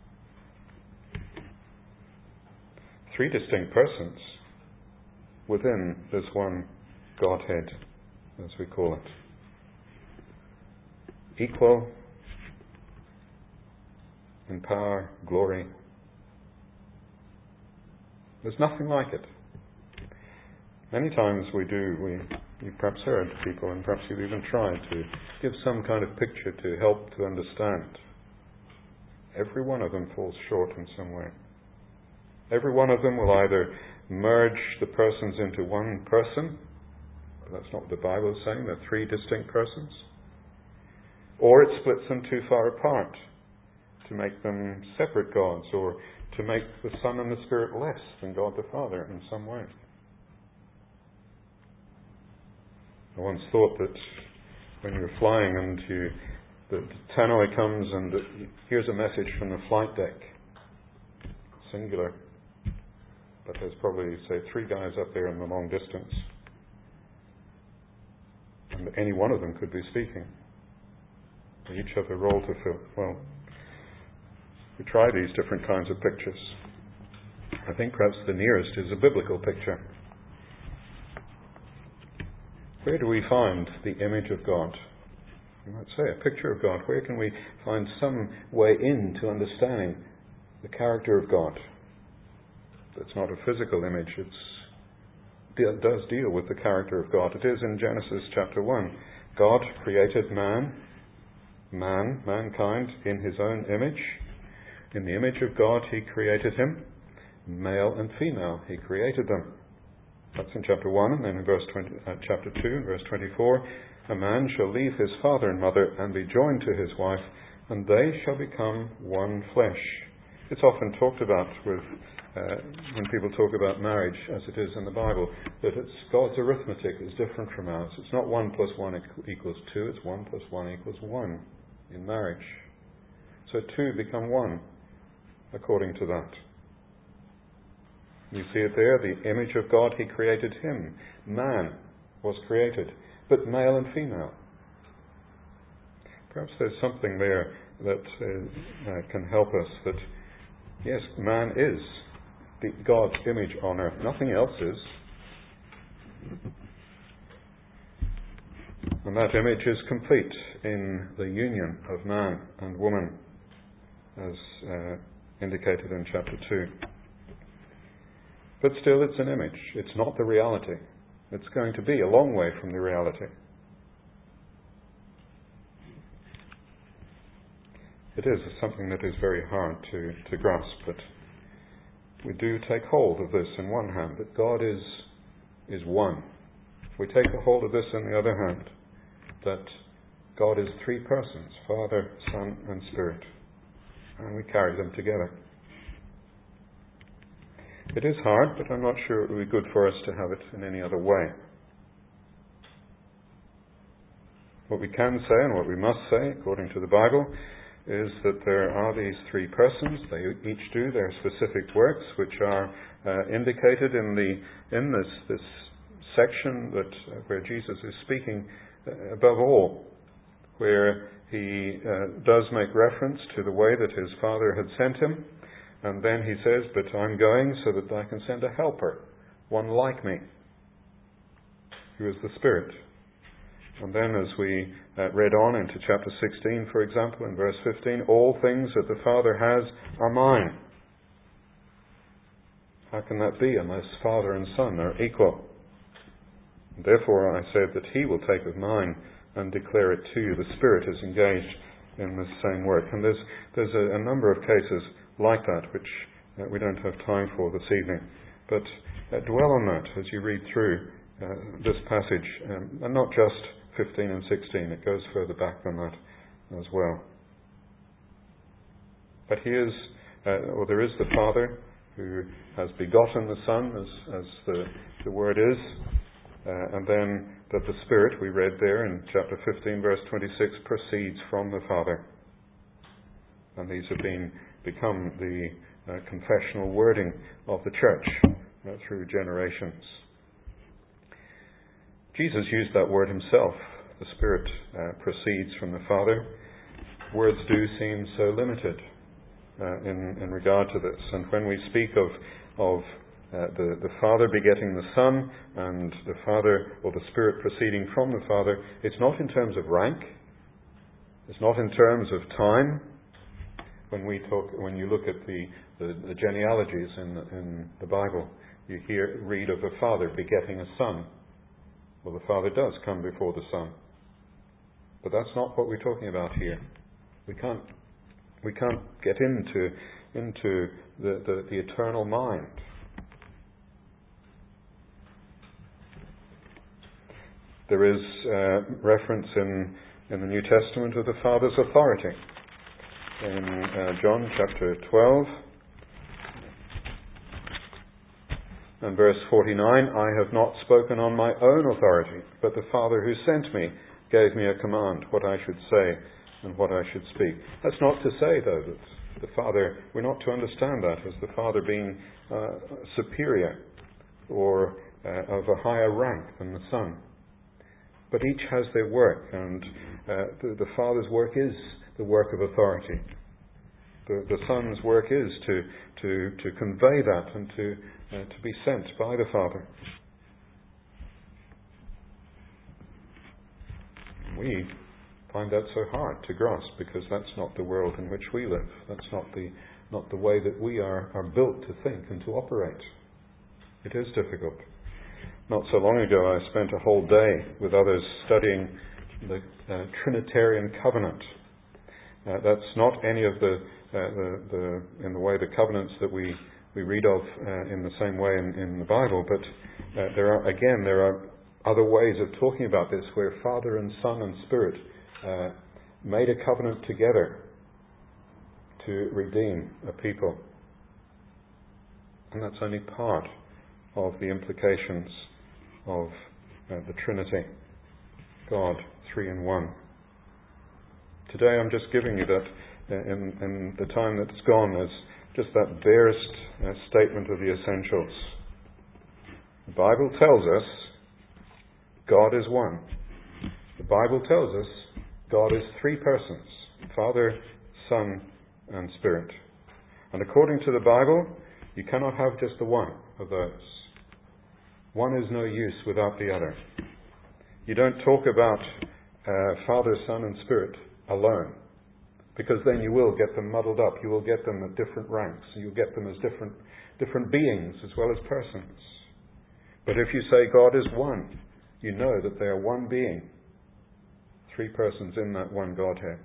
Three distinct persons within this one Godhead, as we call it. Equal in power, glory. There's nothing like it. Many times we do, we, you've perhaps heard people, and perhaps you've even tried to give some kind of picture to help to understand. Every one of them falls short in some way. Every one of them will either merge the persons into one person. That's not what the Bible is saying. They're three distinct persons. Or it splits them too far apart to make them separate gods, or to make the Son and the Spirit less than God the Father in some way. I once thought that when you're flying and you, the tannoy comes and the, here's a message from the flight deck, singular, but there's probably, say, three guys up there in the long distance. And any one of them could be speaking. They each have a role to fill. Well, we try these different kinds of pictures. I think perhaps the nearest is a biblical picture. Where do we find the image of God? You might say, a picture of God. Where can we find some way into understanding the character of God? It's not a physical image. It's, it does deal with the character of God. It is in Genesis chapter one. God created man man, mankind, in his own image. In the image of God he created him. Male and female he created them. That's in chapter one, and then in verse twenty, uh, chapter two, and verse twenty-four, a man shall leave his father and mother and be joined to his wife, and they shall become one flesh. It's often talked about with uh, when people talk about marriage, as it is in the Bible, that it's God's arithmetic is different from ours. It's not one plus one equals two, it's one plus one equals one in marriage. So two become one according to that. You see it there, the image of God, he created him. Man was created, but male and female. Perhaps there's something there that uh, uh, can help us, that yes, man is the God's image on earth. Nothing else is. And that image is complete in the union of man and woman, as uh, indicated in chapter two. But still, it's an image. It's not the reality. It's going to be a long way from the reality. It is something that is very hard to, to grasp, but we do take hold of this in one hand, that God is, is one. We take a hold of this in the other hand, that God is three persons, Father, Son, and Spirit, and we carry them together. It is hard, but I'm not sure it would be good for us to have it in any other way. What we can say, and what we must say, according to the Bible, is that there are these three persons. They each do their specific works, which are uh, indicated in the in this this section that uh, where Jesus is speaking uh, above all, where he uh, does make reference to the way that his Father had sent him, and then he says, "But I'm going so that I can send a helper, one like me, who is the Spirit." And then as we uh, read on into chapter sixteen, for example, in verse fifteen, all things that the Father has are mine. How can that be unless Father and Son are equal? And therefore I said that he will take of mine and declare it to you. The Spirit is engaged in this same work. And there's, there's a, a number of cases like that, which uh, we don't have time for this evening. But uh, dwell on that as you read through uh, this passage, um, and not just fifteen and sixteen, it goes further back than that as well. But he is, uh, or there is the Father who has begotten the Son, as, as the, the word is, uh, and then that the Spirit, we read there in chapter fifteen, verse twenty-six, proceeds from the Father. And these have been become the uh, confessional wording of the church uh, through generations. Jesus used that word himself. The Spirit uh, proceeds from the Father. Words do seem so limited uh, in, in regard to this. And when we speak of, of uh, the, the Father begetting the Son and the Father or the Spirit proceeding from the Father, it's not in terms of rank. It's not in terms of time. When we talk, when you look at the, the, the genealogies in the, in the Bible, you hear read of a father begetting a son. Well, the Father does come before the Son, but that's not what we're talking about here. We can't we can't get into into the, the, the eternal mind. There is uh, reference in in the New Testament of the Father's authority. In uh, John chapter twelve and verse forty-nine, I have not spoken on my own authority, but the Father who sent me gave me a command, what I should say and what I should speak. That's not to say, though, that the Father, we're not to understand that as the Father being uh, superior or uh, of a higher rank than the Son. But each has their work, and uh, the, the Father's work is the work of authority. The, the Son's work is to, to, to convey that and to, uh, to be sent by the Father. We find that so hard to grasp because that's not the world in which we live. That's not the, not the way that we are, are built to think and to operate. It is difficult. Not so long ago I spent a whole day with others studying the uh, Trinitarian covenant Uh, that's not any of the, uh, the, the, in the way the covenants that we, we read of uh, in the same way in, in the Bible, but uh, there are, again, there are other ways of talking about this where Father and Son and Spirit uh, made a covenant together to redeem a people. And that's only part of the implications of uh, the Trinity, God, three in one. Today I'm just giving you that uh, in, in the time that's gone as just that barest uh, statement of the essentials. The Bible tells us God is one. The Bible tells us God is three persons, Father, Son, and Spirit. And according to the Bible, you cannot have just the one of those. One is no use without the other. You don't talk about uh, Father, Son, and Spirit alone, because then you will get them muddled up. You will get them at different ranks. You'll get them as different, different beings as well as persons. But if you say God is one, you know that they are one being, three persons in that one Godhead.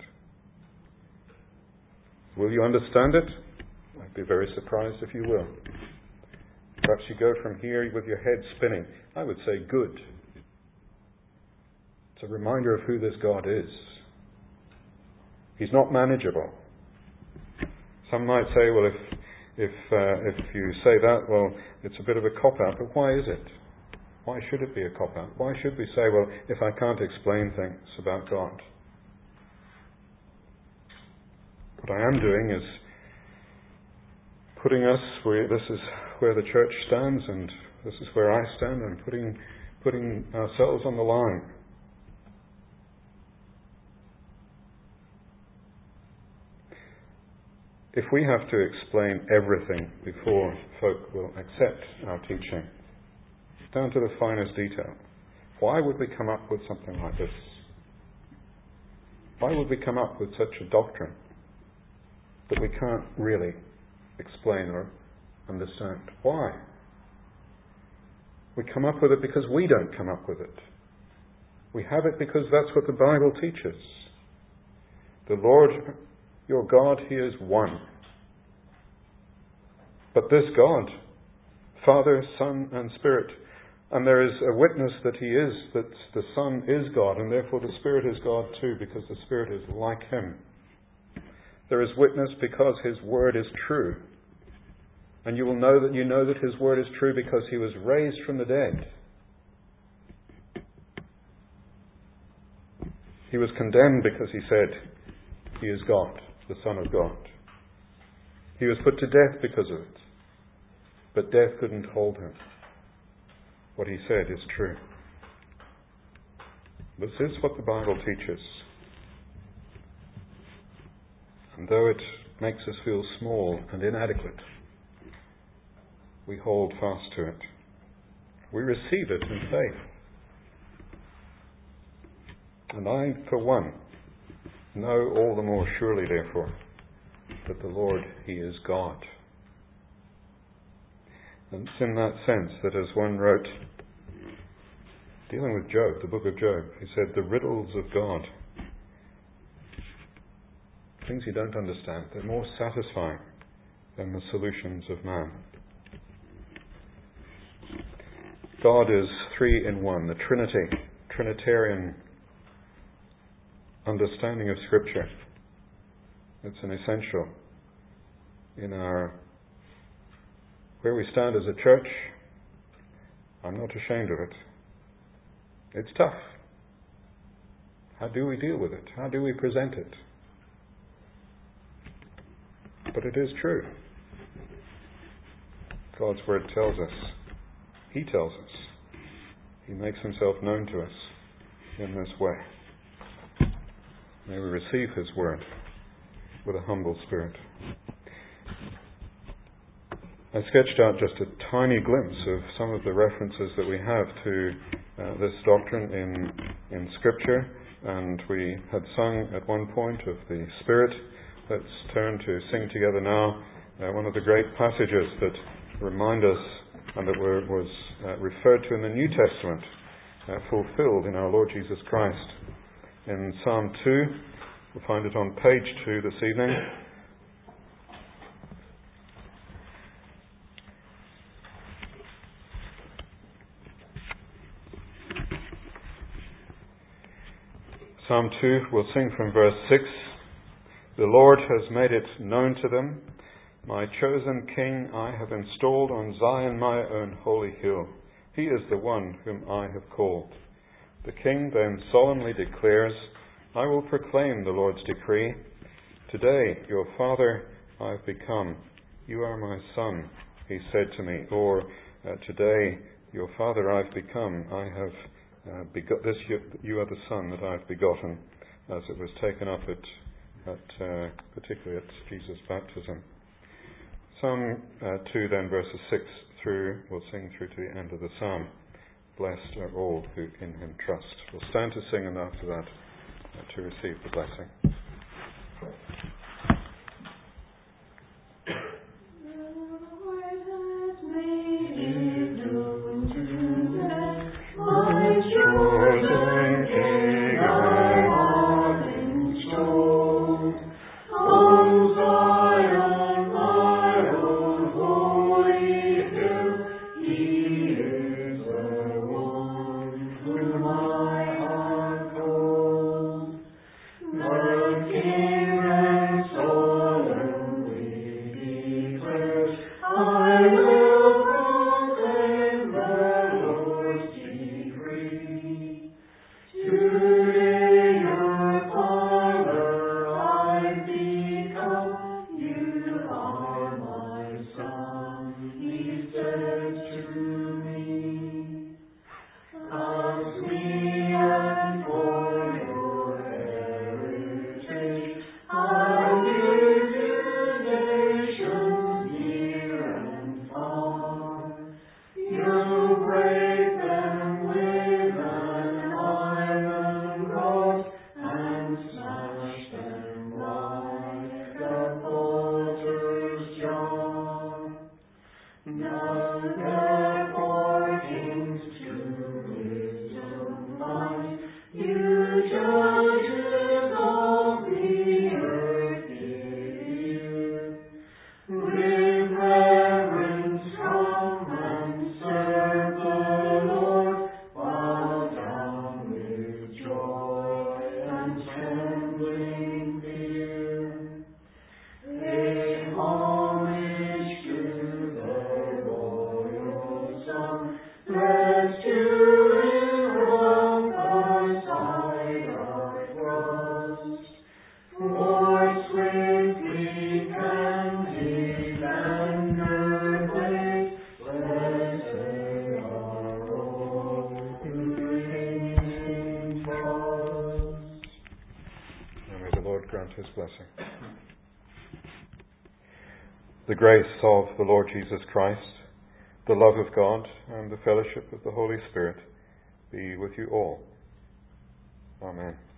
Will you understand it? I'd be very surprised if you will. Perhaps you go from here with your head spinning. I would say good. It's a reminder of who this God is. He's not manageable. Some might say, well, if if uh, if you say that, well, it's a bit of a cop-out. But why is it? Why should it be a cop-out? Why should we say, well, if I can't explain things about God? What I am doing is putting us where this is where the church stands, and this is where I stand, and putting putting ourselves on the line. If we have to explain everything before folk will accept our teaching, down to the finest detail, why would we come up with something like this? Why would we come up with such a doctrine that we can't really explain or understand? Why? We come up with it because we don't come up with it. We have it because that's what the Bible teaches. The Lord, your God, He is one. But this God, Father, Son, and Spirit, and there is a witness that He is, that the Son is God, and therefore the Spirit is God too, because the Spirit is like Him. There is witness because His Word is true. And you will know that you know that His Word is true because He was raised from the dead. He was condemned because He said He is God, the Son of God. He was put to death because of it. But death couldn't hold Him. What He said is true. This is what the Bible teaches. And though it makes us feel small and inadequate, we hold fast to it. We receive it in faith. And I, for one, know all the more surely, therefore, that the Lord, He is God. And it's in that sense that, as one wrote, dealing with Job, the book of Job, he said, the riddles of God, things you don't understand, they're more satisfying than the solutions of man. God is three in one, the Trinity, Trinitarian understanding of Scripture. It's an essential in our, where we stand as a church. I'm not ashamed of it. It's tough. How do we deal with it? How do we present it? But it is true. God's Word tells us. He tells us. He makes Himself known to us in this way. May we receive His Word with a humble spirit. I sketched out just a tiny glimpse of some of the references that we have to uh, this doctrine in in Scripture, and we had sung at one point of the Spirit. Let's turn to sing together now uh, one of the great passages that remind us and that were, was uh, referred to in the New Testament, uh, fulfilled in our Lord Jesus Christ. In Psalm two, We'll find it on page two this evening. Psalm two, we'll sing from verse six. The Lord has made it known to them. My chosen King I have installed on Zion, my own holy hill. He is the one whom I have called. The King then solemnly declares, I will proclaim the Lord's decree. Today, your father I have become. You are my son, he said to me. Or, uh, today, your father I have become. I have uh, begot this. You, you are the son that I have begotten, as it was taken up at, at uh, particularly at Jesus' baptism. Psalm uh, two, then verses six through, we'll sing through to the end of the psalm. Blessed are all who in him trust. We'll stand to sing, and after that uh, to receive the blessing. His blessing. The grace of the Lord Jesus Christ, the love of God, and the fellowship of the Holy Spirit be with you all. Amen.